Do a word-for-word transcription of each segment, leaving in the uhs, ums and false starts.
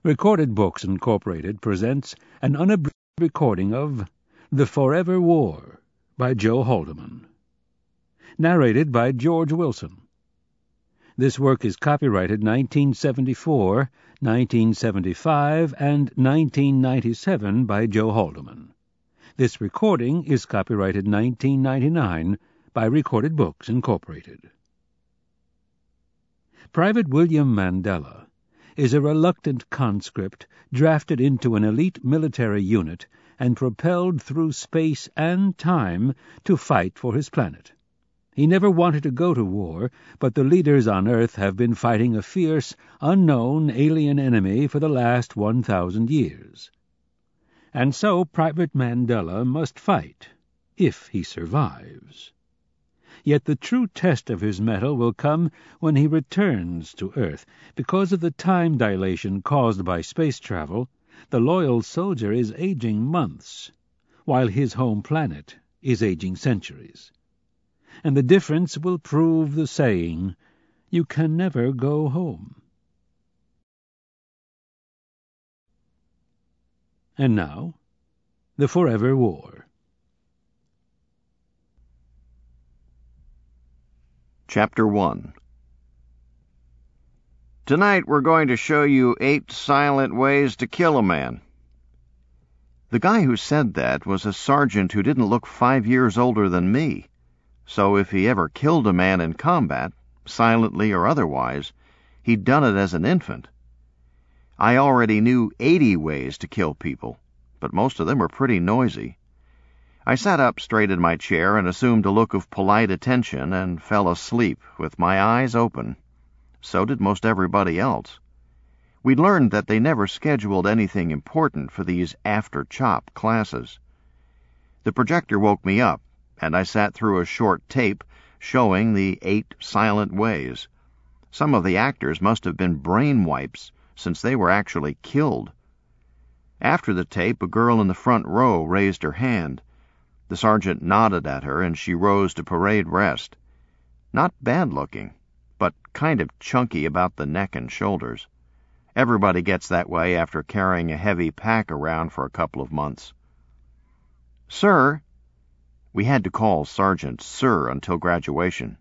Recorded Books Incorporated presents an unabridged recording of The Forever War by Joe Haldeman. Narrated by George Wilson. This work is copyrighted nineteen seventy-four, nineteen seventy-five, and nineteen ninety-seven by Joe Haldeman. This recording is copyrighted nineteen ninety-nine by Recorded Books Incorporated. Private William Mandela is a reluctant conscript drafted into an elite military unit and propelled through space and time to fight for his planet. He never wanted to go to war, but the leaders on Earth have been fighting a fierce, unknown alien enemy for the last one thousand years. And so Private Mandela must fight, if he survives. Yet the true test of his mettle will come when he returns to Earth. Because of the time dilation caused by space travel, the loyal soldier is aging months, while his home planet is aging centuries. And the difference will prove the saying, "You can never go home." And now, The Forever War. Chapter one. Tonight we're going to show you eight silent ways to kill a man. The guy who said that was a sergeant who didn't look five years older than me, so if he ever killed a man in combat, silently or otherwise, he'd done it as an infant. I already knew eighty ways to kill people, but most of them were pretty noisy. I sat up straight in my chair and assumed a look of polite attention and fell asleep with my eyes open. So did most everybody else. We'd learned that they never scheduled anything important for these after-chop classes. The projector woke me up, and I sat through a short tape showing the eight silent ways. Some of the actors must have been brain wipes, since they were actually killed. After the tape, a girl in the front row raised her hand. The sergeant nodded at her, and she rose to parade rest. Not bad-looking, but kind of chunky about the neck and shoulders. Everybody gets that way after carrying a heavy pack around for a couple of months. "Sir," we had to call Sergeant Sir until graduation.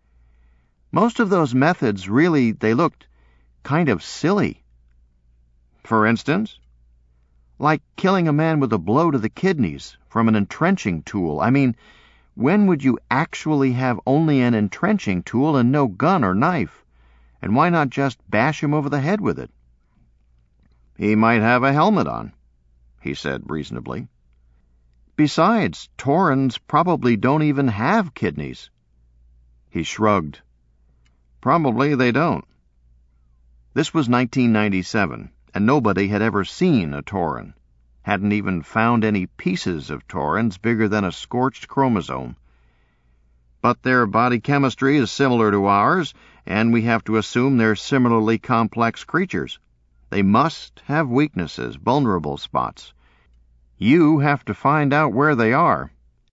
Most of those methods really, they looked kind of silly. For instance? Like killing a man with a blow to the kidneys from an entrenching tool. I mean, when would you actually have only an entrenching tool and no gun or knife? And why not just bash him over the head with it? "He might have a helmet on," he said reasonably. "Besides, Taurans probably don't even have kidneys." He shrugged. "Probably they don't." This was nineteen ninety-seven. And nobody had ever seen a Tauran, hadn't even found any pieces of Taurans bigger than a scorched chromosome. But their body chemistry is similar to ours, and we have to assume they're similarly complex creatures. They must have weaknesses, vulnerable spots. You have to find out where they are.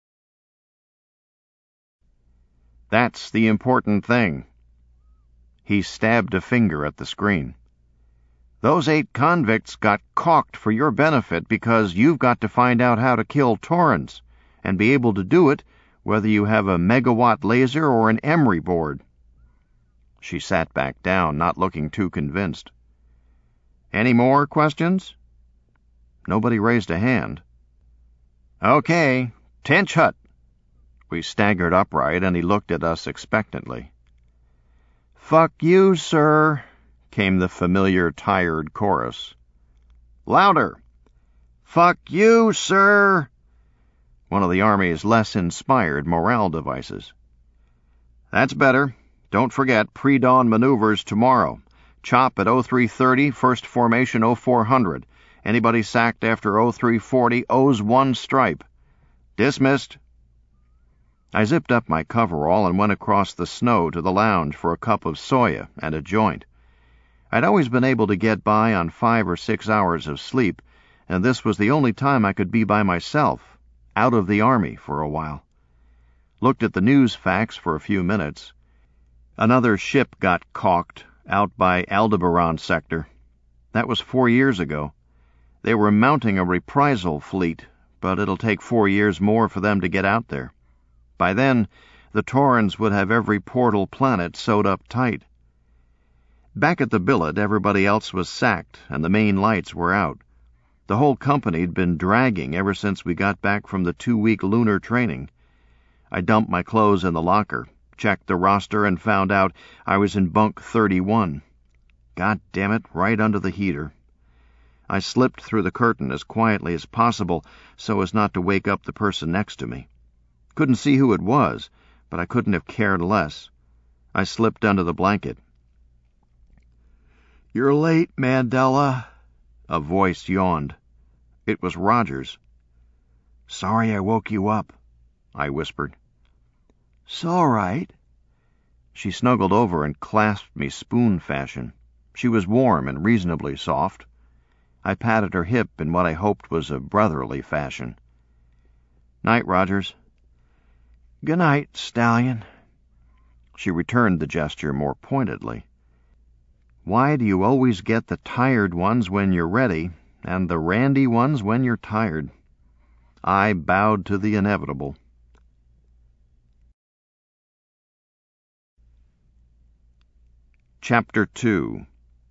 That's the important thing. He stabbed a finger at the screen. Those eight convicts got caulked for your benefit because you've got to find out how to kill Taurans, and be able to do it whether you have a megawatt laser or an emery board. She sat back down, not looking too convinced. Any more questions? Nobody raised a hand. Okay, Tench Hut. We staggered upright, and he looked at us expectantly. "Fuck you, sir," came the familiar, tired chorus. "Louder!" "Fuck you, sir!" One of the Army's less inspired morale devices. "That's better. Don't forget pre-dawn maneuvers tomorrow. Chop at oh three thirty, first formation oh four hundred. Anybody sacked after oh three forty owes one stripe. Dismissed." I zipped up my coverall and went across the snow to the lounge for a cup of soya and a joint. I'd always been able to get by on five or six hours of sleep, and this was the only time I could be by myself, out of the Army for a while. Looked at the news facts for a few minutes. Another ship got caulked out by Aldebaran sector. That was four years ago. They were mounting a reprisal fleet, but it'll take four years more for them to get out there. By then, the Taurans would have every portal planet sewed up tight. Back at the billet, everybody else was sacked, and the main lights were out. The whole company'd been dragging ever since we got back from the two-week lunar training. I dumped my clothes in the locker, checked the roster, and found out I was in bunk thirty-one. God damn it, right under the heater. I slipped through the curtain as quietly as possible so as not to wake up the person next to me. Couldn't see who it was, but I couldn't have cared less. I slipped under the blanket. "You're late, Mandela," a voice yawned. It was Rogers. "Sorry I woke you up," I whispered. "'S all right." She snuggled over and clasped me spoon fashion. She was warm and reasonably soft. I patted her hip in what I hoped was a brotherly fashion. "Night, Rogers." "Good night, Stallion." She returned the gesture more pointedly. "Why do you always get the tired ones when you're ready, and the randy ones when you're tired?" I bowed to the inevitable. Chapter two.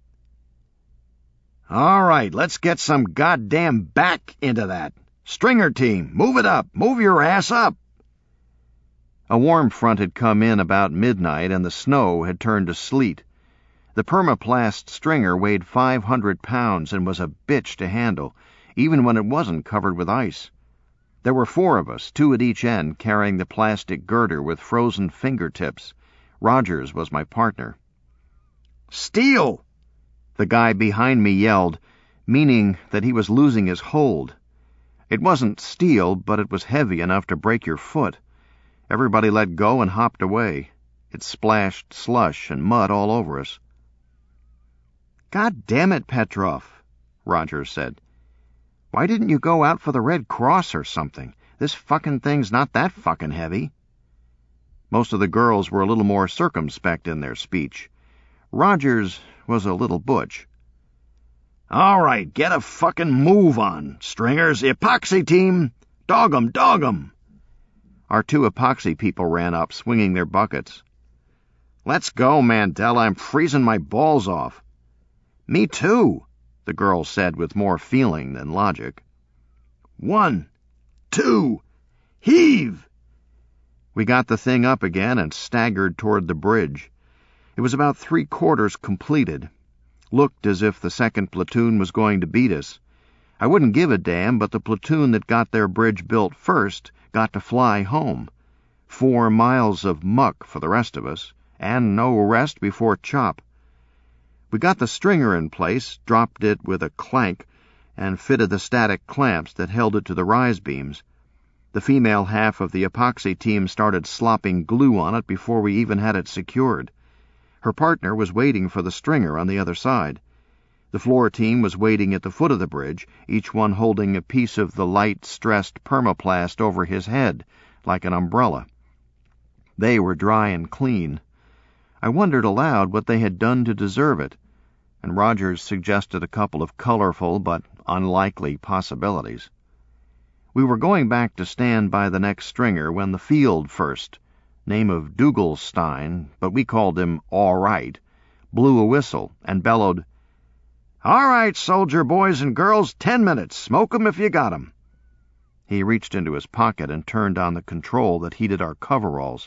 "All right, let's get some goddamn back into that. Stringer team, move it up. Move your ass up." A warm front had come in about midnight, and the snow had turned to sleet. The permaplast stringer weighed five hundred pounds and was a bitch to handle, even when it wasn't covered with ice. There were four of us, two at each end, carrying the plastic girder with frozen fingertips. Rogers was my partner. "Steel!" the guy behind me yelled, meaning that he was losing his hold. It wasn't steel, but it was heavy enough to break your foot. Everybody let go and hopped away. It splashed slush and mud all over us. "God damn it, Petrov," Rogers said. "Why didn't you go out for the Red Cross or something? This fucking thing's not that fucking heavy." Most of the girls were a little more circumspect in their speech. Rogers was a little butch. "All right, get a fucking move on, Stringers. Epoxy team! Dog 'em, dog 'em!" Our two epoxy people ran up, swinging their buckets. "Let's go, Mandela. I'm freezing my balls off." "Me too," the girl said with more feeling than logic. "One, two, heave!" We got the thing up again and staggered toward the bridge. It was about three-quarters completed. Looked as if the second platoon was going to beat us. I wouldn't give a damn, but the platoon that got their bridge built first got to fly home. Four miles of muck for the rest of us, and no rest before chop. We got the stringer in place, dropped it with a clank, and fitted the static clamps that held it to the rise beams. The female half of the epoxy team started slopping glue on it before we even had it secured. Her partner was waiting for the stringer on the other side. The floor team was waiting at the foot of the bridge, each one holding a piece of the light-stressed permaplast over his head, like an umbrella. They were dry and clean. I wondered aloud what they had done to deserve it, and Rogers suggested a couple of colorful but unlikely possibilities. We were going back to stand by the next stringer when the field first, name of Dougalstein, but we called him All Right, blew a whistle and bellowed, "All right, soldier boys and girls, ten minutes. Smoke 'em if you got 'em." He reached into his pocket and turned on the control that heated our coveralls.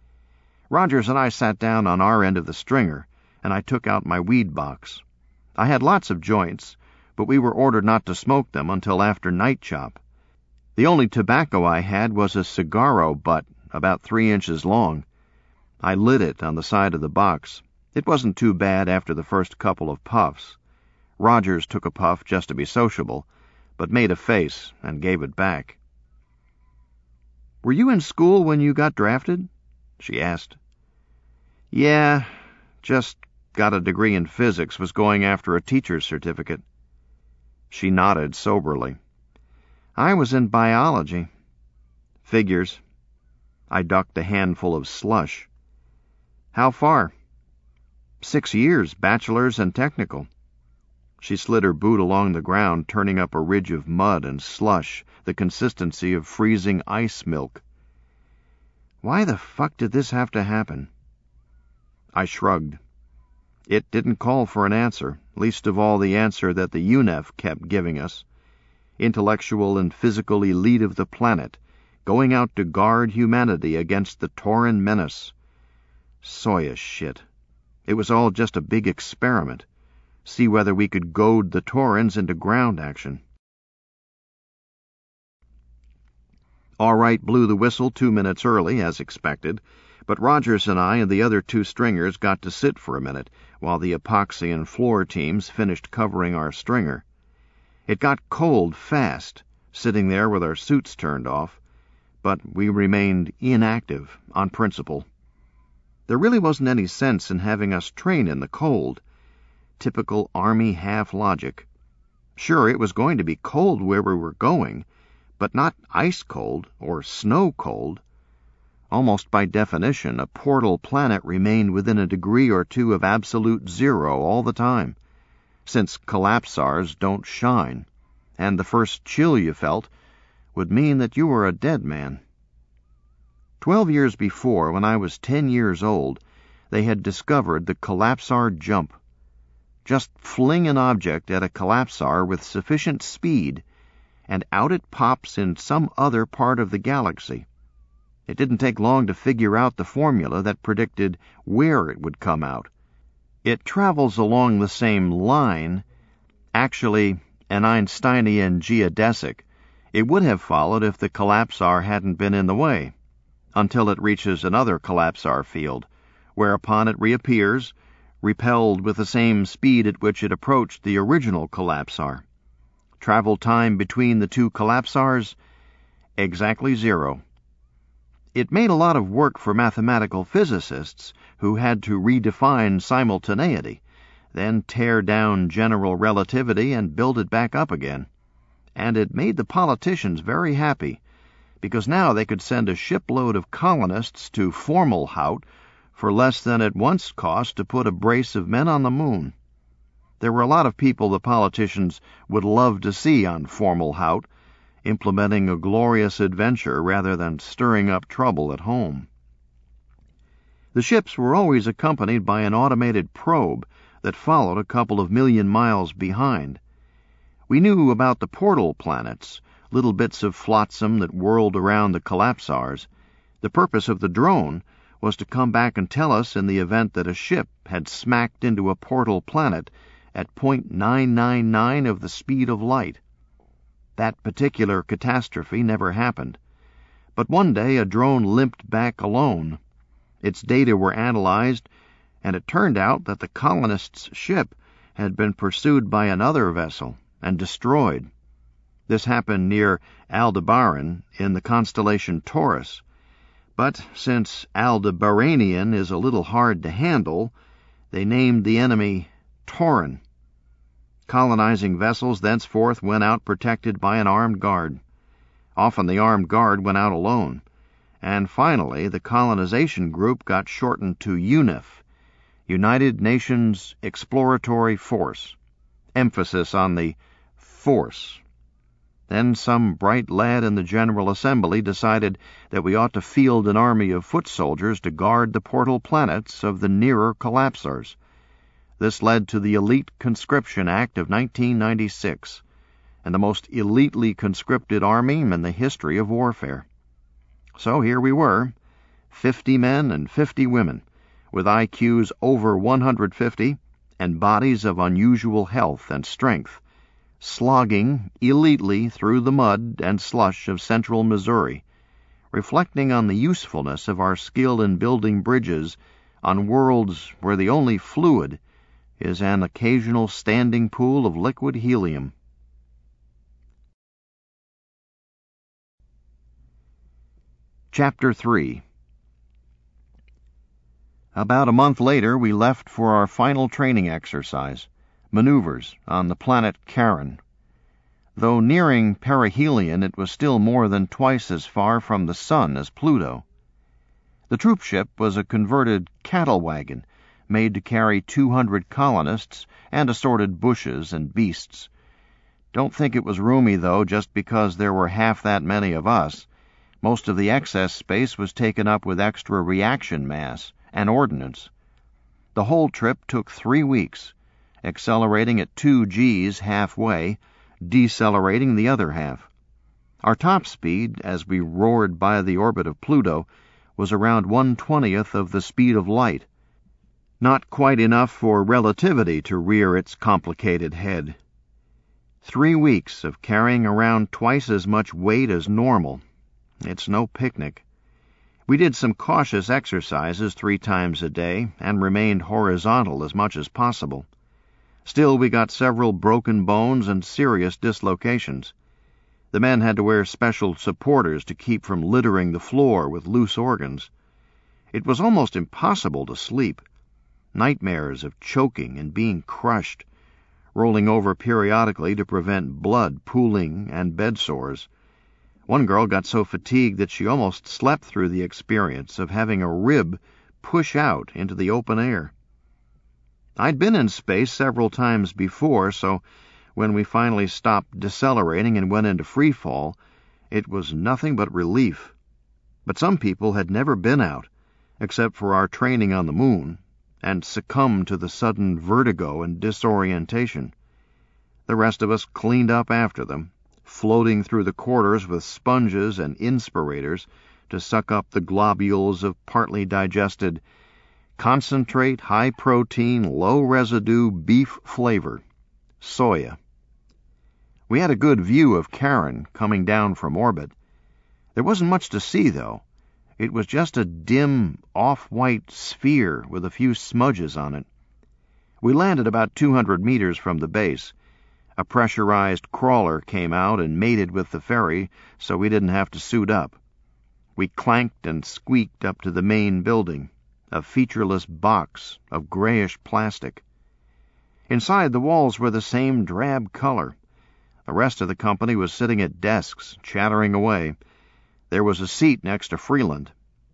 Rogers and I sat down on our end of the stringer, and I took out my weed box. I had lots of joints, but we were ordered not to smoke them until after night chop. The only tobacco I had was a cigarro butt, about three inches long. I lit it on the side of the box. It wasn't too bad after the first couple of puffs. Rogers took a puff just to be sociable, but made a face and gave it back. "Were you in school when you got drafted?" she asked. "Yeah, just got a degree in physics, was going after a teacher's certificate." She nodded soberly. "I was in biology." "Figures." I ducked a handful of slush. "How far?" "Six years, bachelor's and technical." She slid her boot along the ground, turning up a ridge of mud and slush, the consistency of freezing ice milk. Why the fuck did this have to happen? I shrugged. It didn't call for an answer, least of all the answer that the U N E F kept giving us. Intellectual and physical elite of the planet, going out to guard humanity against the Tauran menace. Soya shit. It was all just a big experiment. See whether we could goad the Taurans into ground action. All right blew the whistle two minutes early, as expected, but Rogers and I and the other two stringers got to sit for a minute while the epoxy and floor teams finished covering our stringer. It got cold fast, sitting there with our suits turned off, but we remained inactive on principle. There really wasn't any sense in having us train in the cold. Typical Army half-logic. Sure, it was going to be cold where we were going, but not ice-cold or snow-cold. Almost by definition, a portal planet remained within a degree or two of absolute zero all the time, since collapsars don't shine, and the first chill you felt would mean that you were a dead man. Twelve years before, when I was ten years old, they had discovered the collapsar jump. Just fling an object at a collapsar with sufficient speed, and out it pops in some other part of the galaxy. It didn't take long to figure out the formula that predicted where it would come out. It travels along the same line. Actually, an Einsteinian geodesic. It would have followed if the collapsar hadn't been in the way, until it reaches another collapsar field, whereupon it reappears, repelled with the same speed at which it approached the original collapsar. Travel time between the two collapsars? Exactly zero. It made a lot of work for mathematical physicists who had to redefine simultaneity, then tear down general relativity and build it back up again. And it made the politicians very happy, because now they could send a shipload of colonists to Fomalhaut for less than it once cost to put a brace of men on the moon. There were a lot of people the politicians would love to see on Fomalhaut, implementing a glorious adventure rather than stirring up trouble at home. The ships were always accompanied by an automated probe that followed a couple of million miles behind. We knew about the portal planets, little bits of flotsam that whirled around the collapsars. The purpose of the drone was to come back and tell us in the event that a ship had smacked into a portal planet at point nine nine nine of the speed of light. That particular catastrophe never happened, but one day a drone limped back alone. Its data were analyzed, and it turned out that the colonists' ship had been pursued by another vessel and destroyed. This happened near Aldebaran in the constellation Taurus, but since Aldebaranian is a little hard to handle, they named the enemy Tauran. Colonizing vessels thenceforth went out protected by an armed guard. Often the armed guard went out alone, and finally the colonization group got shortened to U N I F, United Nations Exploratory Force, emphasis on the force. Then some bright lad in the General Assembly decided that we ought to field an army of foot soldiers to guard the portal planets of the nearer collapsars. This led to the Elite Conscription Act of nineteen ninety-six, and the most elitely conscripted army in the history of warfare. So here we were, fifty men and fifty women, with I Qs over one hundred fifty and bodies of unusual health and strength, slogging elitely through the mud and slush of central Missouri, reflecting on the usefulness of our skill in building bridges on worlds where the only fluid is an occasional standing pool of liquid helium. Chapter three. About a month later, we left for our final training exercise, maneuvers on the planet Charon. Though nearing perihelion, it was still more than twice as far from the sun as Pluto. The troop ship was a converted cattle wagon, made to carry two hundred colonists and assorted bushes and beasts. Don't think it was roomy, though, just because there were half that many of us. Most of the excess space was taken up with extra reaction mass and ordnance. The whole trip took three weeks, accelerating at two G's halfway, decelerating the other half. Our top speed, as we roared by the orbit of Pluto, was around one-twentieth of the speed of light. Not quite enough for relativity to rear its complicated head. Three weeks of carrying around twice as much weight as normal. It's no picnic. We did some cautious exercises three times a day and remained horizontal as much as possible. Still, we got several broken bones and serious dislocations. The men had to wear special supporters to keep from littering the floor with loose organs. It was almost impossible to sleep. Nightmares of choking and being crushed, rolling over periodically to prevent blood pooling, and bed sores. One girl got so fatigued that she almost slept through the experience of having a rib push out into the open air. I'd been in space several times before, so when we finally stopped decelerating and went into free fall, it was nothing but relief. But some people had never been out, except for our training on the moon, and succumbed to the sudden vertigo and disorientation. The rest of us cleaned up after them, floating through the corridors with sponges and inspirators to suck up the globules of partly digested concentrate, high-protein, low-residue beef flavor, soya. We had a good view of Charon coming down from orbit. There wasn't much to see, though. It was just a dim, off-white sphere with a few smudges on it. We landed about two hundred meters from the base. A pressurized crawler came out and mated with the ferry, so we didn't have to suit up. We clanked and squeaked up to the main building, a featureless box of grayish plastic. Inside, the walls were the same drab color. The rest of the company was sitting at desks, chattering away. There was a seat next to Freeland.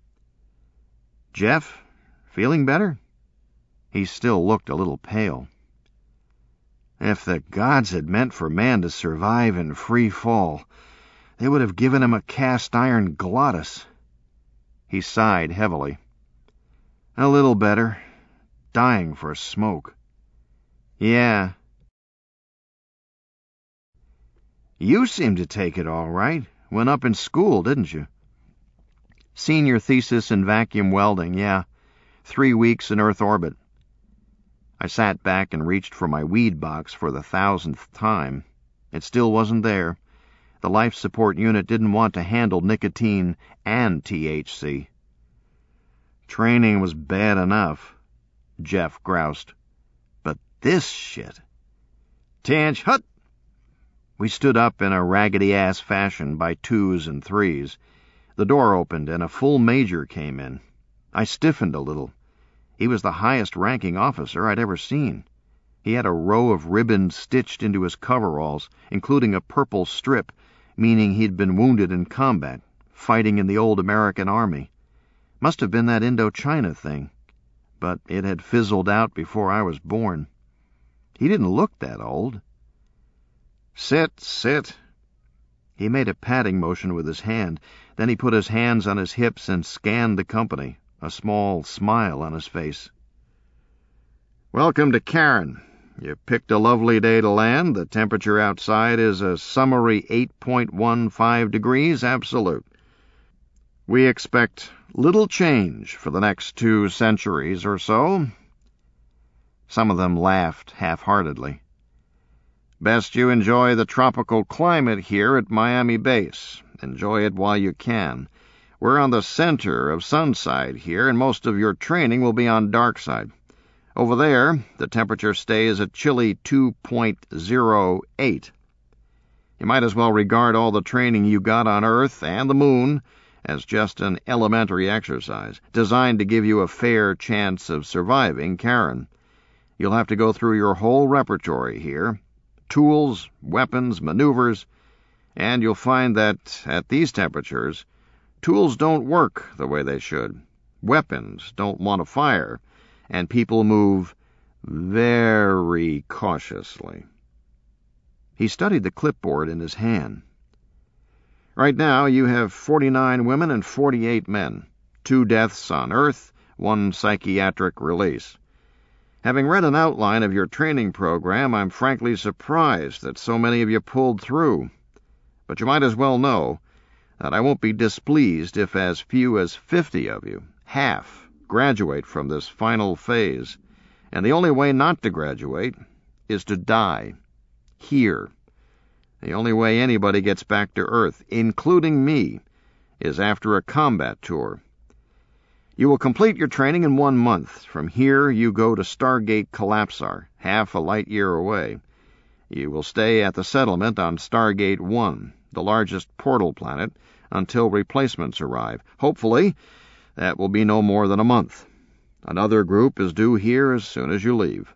"Jeff, feeling better?" He still looked a little pale. "If the gods had meant for man to survive in free fall, they would have given him a cast-iron glottis." He sighed heavily. "A little better. Dying for a smoke." "Yeah." "You seemed to take it all right. Went up in school, didn't you?" "Senior thesis in vacuum welding, yeah. Three weeks in Earth orbit." I sat back and reached for my weed box for the thousandth time. It still wasn't there. The life support unit didn't want to handle nicotine and T H C. "Training was bad enough," Jeff groused. "But this shit." "Tanch, hut!" We stood up in a raggedy-ass fashion by twos and threes. The door opened and a full major came in. I stiffened a little. He was the highest-ranking officer I'd ever seen. He had a row of ribbons stitched into his coveralls, including a purple strip, meaning he'd been wounded in combat, fighting in the old American Army. Must have been that Indochina thing, but it had fizzled out before I was born. He didn't look that old. "Sit, sit." He made a patting motion with his hand. Then he put his hands on his hips and scanned the company, a small smile on his face. "Welcome to Charon. You picked a lovely day to land. The temperature outside is a summery eight point one five degrees absolute. We expect little change for the next two centuries or so." Some of them laughed half-heartedly. "Best you enjoy the tropical climate here at Miami Base. Enjoy it while you can. We're on the center of Sunside here, and most of your training will be on Darkside. Over there, the temperature stays a chilly two point oh eight. You might as well regard all the training you got on Earth and the Moon as just an elementary exercise, designed to give you a fair chance of surviving Charon. You'll have to go through your whole repertory here. Tools, weapons, maneuvers, and you'll find that, at these temperatures, tools don't work the way they should. Weapons don't want to fire, and people move very cautiously. He studied the clipboard in his hand. Right now you have forty-nine women and forty-eight men, two deaths on Earth, one psychiatric release. Having read an outline of your training program, I'm frankly surprised that so many of you pulled through. But you might as well know that I won't be displeased if as few as fifty of you, half, graduate from this final phase. And the only way not to graduate is to die. Here. The only way anybody gets back to Earth, including me, is after a combat tour. You will complete your training in one month. From here, you go to Stargate Collapsar, half a light year away. You will stay at the settlement on Stargate one, the largest portal planet, until replacements arrive. Hopefully, that will be no more than a month. Another group is due here as soon as you leave.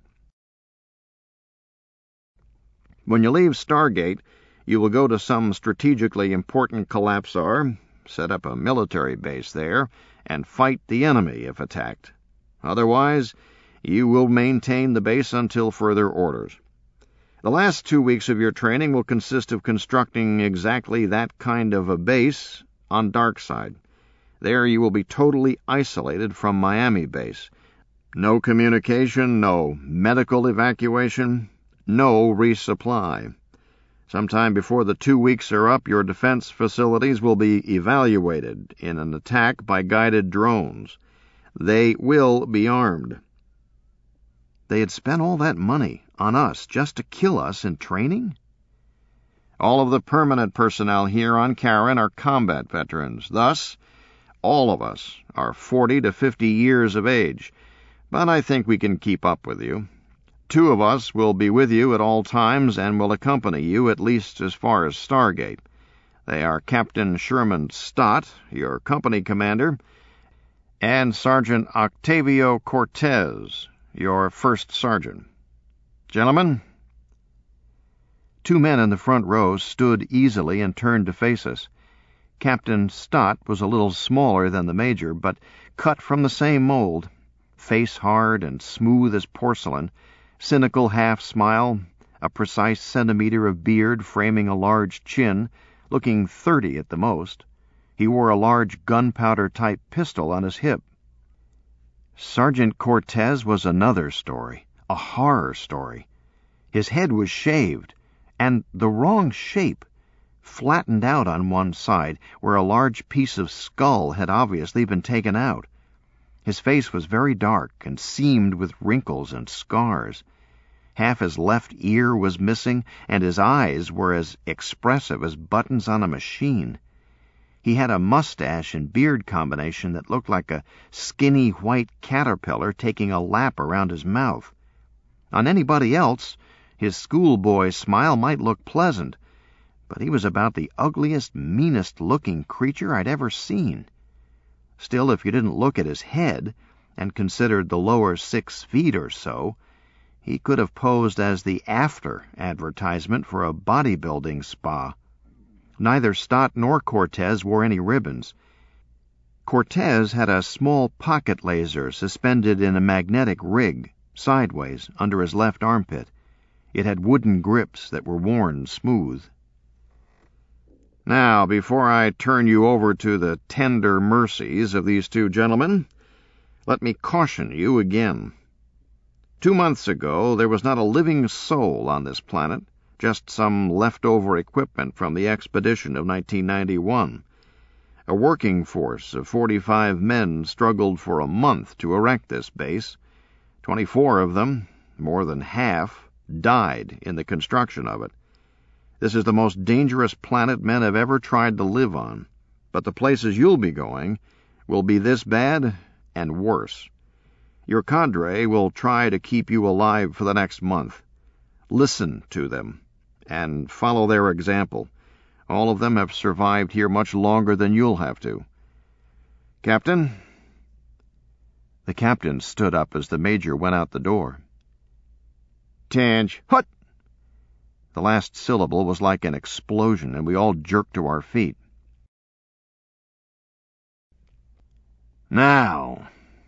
When you leave Stargate, you will go to some strategically important Collapsar, set up a military base there, and fight the enemy if attacked. Otherwise, you will maintain the base until further orders. The last two weeks of your training will consist of constructing exactly that kind of a base on Darkside. There you will be totally isolated from Miami base. No communication, no medical evacuation, no resupply. Sometime before the two weeks are up, your defense facilities will be evaluated in an attack by guided drones. They will be armed. They had spent all that money on us just to kill us in training? All of the permanent personnel here on Charon are combat veterans. Thus, all of us are forty to fifty years of age, but I think we can keep up with you. Two of us will be with you at all times and will accompany you at least as far as Stargate. They are Captain Sherman Stott, your company commander, and Sergeant Octavio Cortez, your first sergeant. Gentlemen? Two men in the front row stood easily and turned to face us. Captain Stott was a little smaller than the major, but cut from the same mold, face hard and smooth as porcelain, cynical half-smile, a precise centimeter of beard framing a large chin, looking thirty at the most. He wore a large gunpowder-type pistol on his hip. Sergeant Cortez was another story, a horror story. His head was shaved, and the wrong shape, flattened out on one side, where a large piece of skull had obviously been taken out. His face was very dark and seamed with wrinkles and scars. Half his left ear was missing, and his eyes were as expressive as buttons on a machine. He had a mustache and beard combination that looked like a skinny white caterpillar taking a lap around his mouth. On anybody else, his schoolboy smile might look pleasant, but he was about the ugliest, meanest-looking creature I'd ever seen. Still, if you didn't look at his head and considered the lower six feet or so, he could have posed as the after advertisement for a bodybuilding spa. Neither Stott nor Cortez wore any ribbons. Cortez had a small pocket laser suspended in a magnetic rig, sideways, under his left armpit. It had wooden grips that were worn smooth. Now, before I turn you over to the tender mercies of these two gentlemen, let me caution you again. Two months ago, there was not a living soul on this planet, just some leftover equipment from the expedition of nineteen ninety-one. A working force of forty-five men struggled for a month to erect this base. Twenty-four of them, more than half, died in the construction of it. This is the most dangerous planet men have ever tried to live on, but the places you'll be going will be this bad and worse. Your cadre will try to keep you alive for the next month. Listen to them and follow their example. All of them have survived here much longer than you'll have to. Captain? The captain stood up as the major went out the door. Tange, hut! The last syllable was like an explosion, and we all jerked to our feet. Now,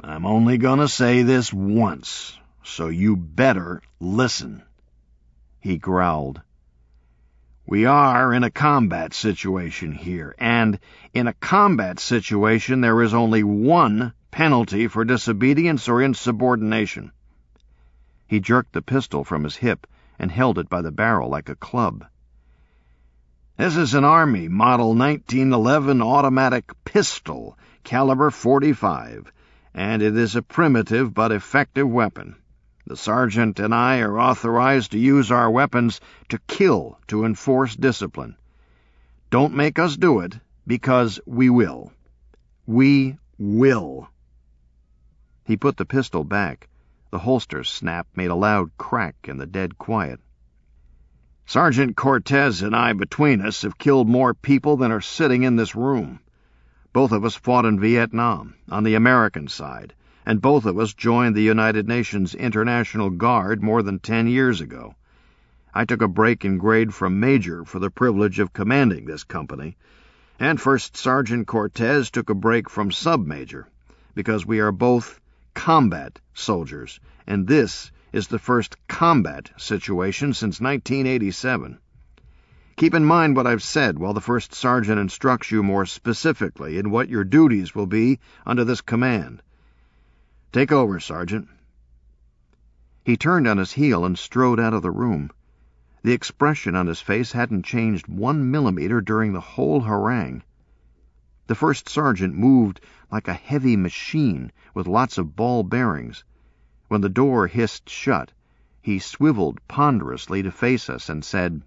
I'm only gonna say this once, so you better listen," he growled. "We are in a combat situation here, and in a combat situation there is only one penalty for disobedience or insubordination." He jerked the pistol from his hip and held it by the barrel like a club. "This is an Army Model nineteen eleven automatic pistol, caliber forty-five, and it is a primitive but effective weapon. The sergeant and I are authorized to use our weapons to kill to enforce discipline. Don't make us do it, because we will. We will." He put the pistol back. The holster snap made a loud crack in the dead quiet. "Sergeant Cortez and I between us have killed more people than are sitting in this room. Both of us fought in Vietnam, on the American side, and both of us joined the United Nations International Guard more than ten years ago. I took a break in grade from Major for the privilege of commanding this company, and First Sergeant Cortez took a break from Sub-Major, because we are both combat soldiers, and this is the first combat situation since nineteen eighty-seven. Keep in mind what I've said while the First Sergeant instructs you more specifically in what your duties will be under this command. Take over, Sergeant." He turned on his heel and strode out of the room. The expression on his face hadn't changed one millimeter during the whole harangue. The First Sergeant moved like a heavy machine with lots of ball bearings. When the door hissed shut, he swiveled ponderously to face us and said,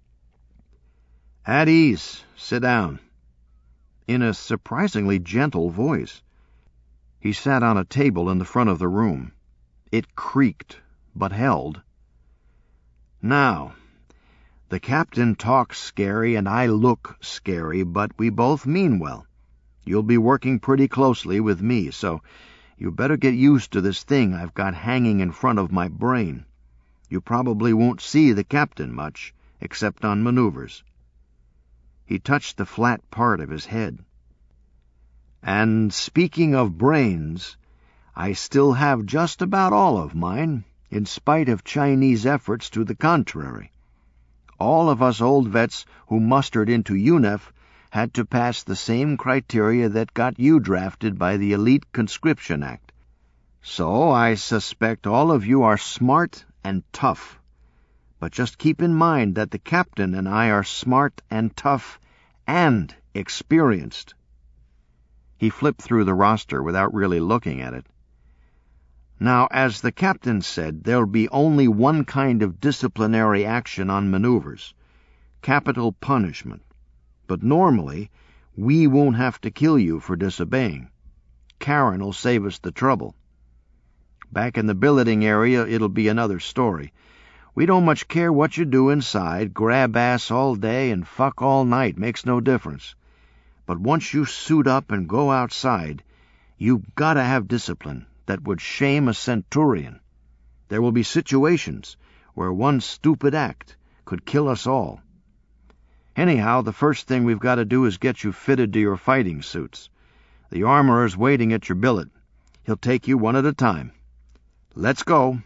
"At ease. Sit down," in a surprisingly gentle voice. He sat on a table in the front of the room. It creaked, but held. "Now, the captain talks scary and I look scary, but we both mean well. You'll be working pretty closely with me, so you better get used to this thing I've got hanging in front of my brain. You probably won't see the captain much, except on maneuvers." He touched the flat part of his head. "And speaking of brains, I still have just about all of mine, in spite of Chinese efforts to the contrary. All of us old vets who mustered into U N E F had to pass the same criteria that got you drafted by the Elite Conscription Act. So I suspect all of you are smart and tough. But just keep in mind that the captain and I are smart and tough and experienced." He flipped through the roster without really looking at it. "Now, as the captain said, there'll be only one kind of disciplinary action on maneuvers, capital punishment. But normally, we won't have to kill you for disobeying. Karen will save us the trouble. Back in the billeting area, it'll be another story. We don't much care what you do inside, grab ass all day and fuck all night, makes no difference. But once you suit up and go outside, you've got to have discipline that would shame a centurion. There will be situations where one stupid act could kill us all. Anyhow, the first thing we've got to do is get you fitted to your fighting suits. The armorer's waiting at your billet. He'll take you one at a time. Let's go."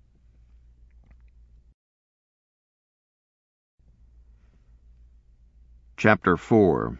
Chapter four.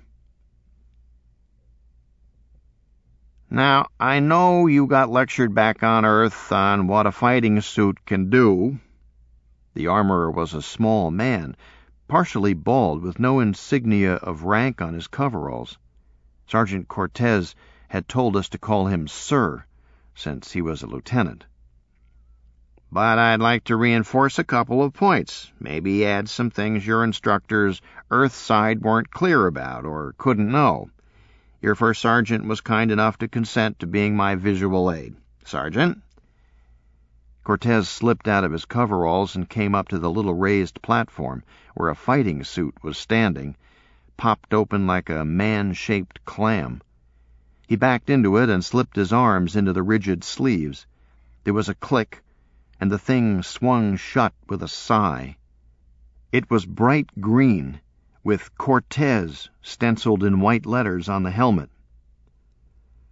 Now, I know you got lectured back on Earth on what a fighting suit can do. The armorer was a small man, partially bald, with no insignia of rank on his coveralls. Sergeant Cortez had told us to call him Sir, since he was a lieutenant. "But I'd like to reinforce a couple of points, maybe add some things your instructors Earthside weren't clear about or couldn't know. Your first sergeant was kind enough to consent to being my visual aid. Sergeant?" Cortez slipped out of his coveralls and came up to the little raised platform where a fighting suit was standing, popped open like a man-shaped clam. He backed into it and slipped his arms into the rigid sleeves. There was a click, and the thing swung shut with a sigh. It was bright green, with Cortez stenciled in white letters on the helmet.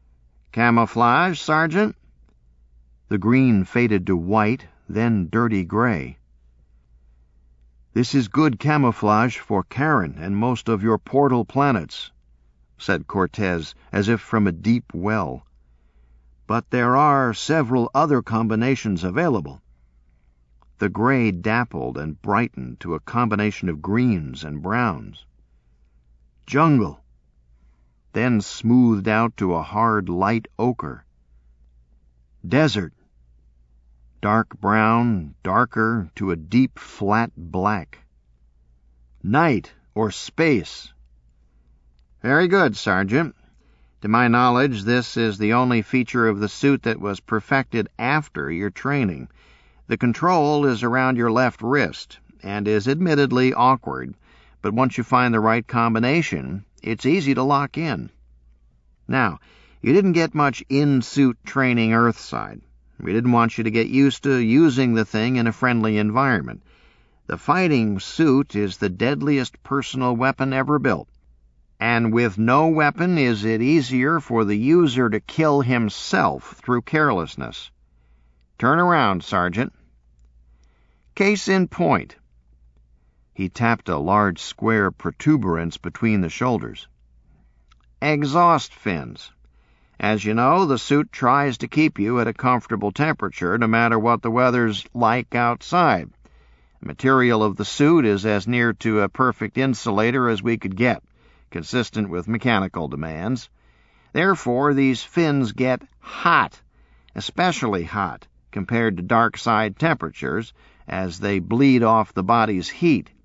Camouflage, Sergeant?" The green faded to white, then dirty gray. "This is good camouflage for Charon and most of your portal planets," said Cortez, as if from a deep well. "But there are several other combinations available." The gray dappled and brightened to a combination of greens and browns. "Jungle," then smoothed out to a hard light ochre. "Desert," dark brown, darker to a deep flat black. "Night or space." "Very good, Sergeant. To my knowledge, this is the only feature of the suit that was perfected after your training. The control is around your left wrist and is admittedly awkward, but once you find the right combination, it's easy to lock in. Now, you didn't get much in-suit training Earthside. We didn't want you to get used to using the thing in a friendly environment. The fighting suit is the deadliest personal weapon ever built, and with no weapon is it easier for the user to kill himself through carelessness. Turn around, Sergeant. Case in point." He tapped a large square protuberance between the shoulders. "Exhaust fins. As you know, the suit tries to keep you at a comfortable temperature no matter what the weather's like outside. The material of the suit is as near to a perfect insulator as we could get, consistent with mechanical demands. Therefore, these fins get hot, especially hot, compared to dark side temperatures, as they bleed off the body's heat.